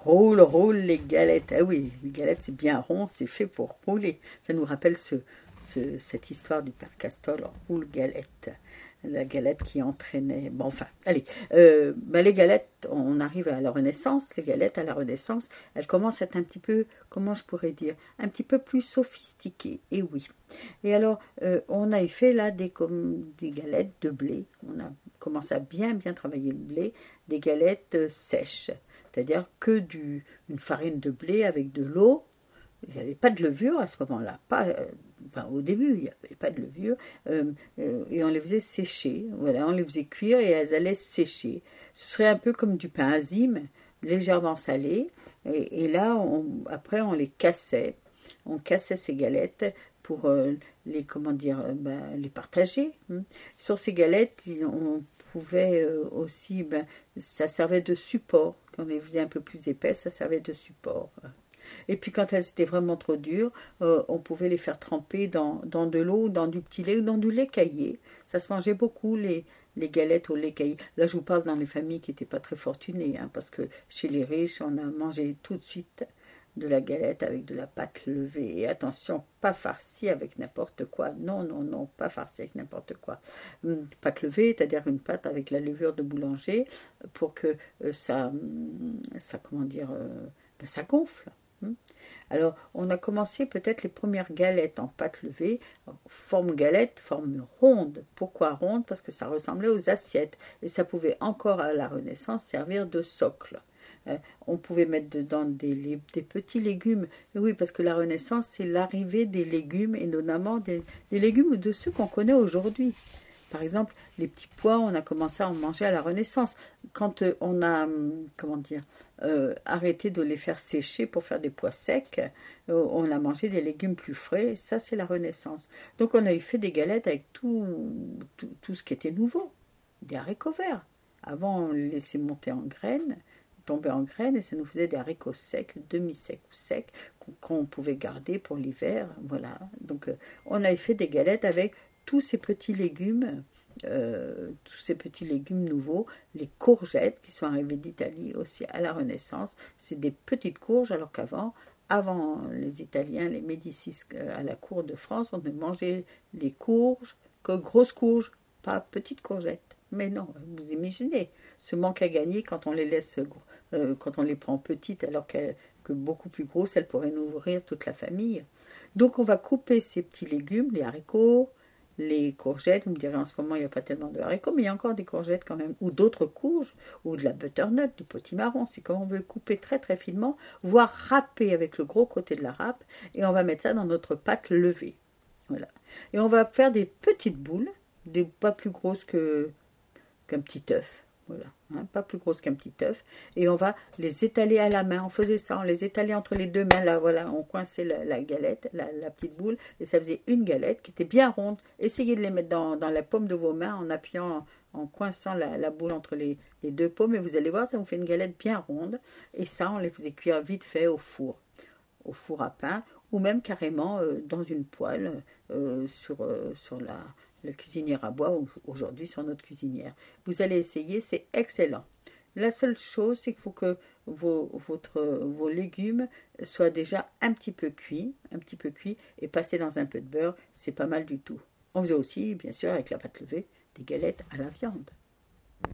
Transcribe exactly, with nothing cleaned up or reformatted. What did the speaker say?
Roule, roule les galettes. Ah oui, les galettes, c'est bien rond, c'est fait pour rouler. Ça nous rappelle ce, ce, cette histoire du père Castor, roule galette. La galette qui entraînait. Bon, enfin, allez. Euh, ben les galettes, on arrive à la Renaissance. Les galettes à la Renaissance, elles commencent à être un petit peu, comment je pourrais dire, un petit peu plus sophistiquées. Et oui. Et alors, euh, on a fait là des, comme, des galettes de blé. On a commencé à bien, bien travailler le blé. Des galettes euh, sèches. C'est-à-dire que du, une farine de blé avec de l'eau. Il n'y avait pas de levure à ce moment-là. Pas, euh, enfin, au début, il n'y avait pas de levure. Euh, euh, et on les faisait sécher. Voilà, on les faisait cuire et elles allaient sécher. Ce serait un peu comme du pain azime, légèrement salé. Et, et là, on, après, on les cassait. On cassait ces galettes pour euh, les, comment dire, euh, ben, les partager. Hein. Sur ces galettes, on pouvait euh, aussi, ben, ça servait de support. Quand on les faisait un peu plus épaisses, ça servait de support. Et puis quand elles étaient vraiment trop dures, euh, on pouvait les faire tremper dans, dans de l'eau, dans du petit lait ou dans du lait caillé. Ça se mangeait beaucoup, les, les galettes au lait caillé. Là, je vous parle dans les familles qui n'étaient pas très fortunées, hein, parce que chez les riches, on a mangé tout de suite de la galette avec de la pâte levée. Et attention, pas farcie avec n'importe quoi. Non, non, non, pas farcie avec n'importe quoi. Une pâte levée, c'est-à-dire une pâte avec la levure de boulanger, pour que euh, ça, ça, comment dire, euh, ben, ça gonfle. Alors, on a commencé peut-être les premières galettes en pâte levée, forme galette, forme ronde. Pourquoi ronde? Parce que ça ressemblait aux assiettes. Et ça pouvait encore à la Renaissance servir de socle. Euh, on pouvait mettre dedans des, des petits légumes. Oui, parce que la Renaissance, c'est l'arrivée des légumes, et notamment des, des légumes de ceux qu'on connaît aujourd'hui. Par exemple, les petits pois, on a commencé à en manger à la Renaissance. Quand euh, on a, comment dire, euh, arrêté de les faire sécher pour faire des pois secs, euh, on a mangé des légumes plus frais. Ça, c'est la Renaissance. Donc, on a eu fait des galettes avec tout, tout, tout ce qui était nouveau. Des haricots verts. Avant, on les laissait monter en graines, tomber en graines, et ça nous faisait des haricots secs, demi-secs ou secs, qu'on pouvait garder pour l'hiver. Voilà. Donc, euh, on a fait des galettes avec tous ces petits légumes, euh, tous ces petits légumes nouveaux, les courgettes qui sont arrivées d'Italie aussi à la Renaissance. C'est des petites courges, alors qu'avant, avant les Italiens, les Médicis à la cour de France, on ne mangeait les courges que grosses courges, pas petites courgettes. Mais non, vous imaginez ce manque à gagner quand on les laisse, euh, quand on les prend petites, alors que beaucoup plus grosses, elles pourraient nourrir toute la famille. Donc on va couper ces petits légumes, les haricots, les courgettes. Vous me direz en ce moment il n'y a pas tellement de haricots, mais il y a encore des courgettes quand même, ou d'autres courges, ou de la butternut, du potimarron. C'est comme on veut couper très très finement, voire râper avec le gros côté de la râpe, et on va mettre ça dans notre pâte levée. Voilà. Et on va faire des petites boules, des pas plus grosses que qu'un petit œuf. Voilà, hein, pas plus grosse qu'un petit œuf, et on va les étaler à la main. On faisait ça, on les étalait entre les deux mains, là, voilà, on coinçait la, la galette, la, la petite boule, et ça faisait une galette qui était bien ronde. Essayez de les mettre dans, dans la paume de vos mains en appuyant, en, en coinçant la, la boule entre les, les deux paumes, et vous allez voir, ça vous fait une galette bien ronde, et ça, on les faisait cuire vite fait au four, au four à pain, ou même carrément euh, dans une poêle euh, sur, euh, sur la... la cuisinière à bois, aujourd'hui sur notre cuisinière. Vous allez essayer, c'est excellent. La seule chose, c'est qu'il faut que vos, votre, vos légumes soient déjà un petit peu cuits, un petit peu cuits, et passés dans un peu de beurre, c'est pas mal du tout. On faisait aussi, bien sûr, avec la pâte levée, des galettes à la viande.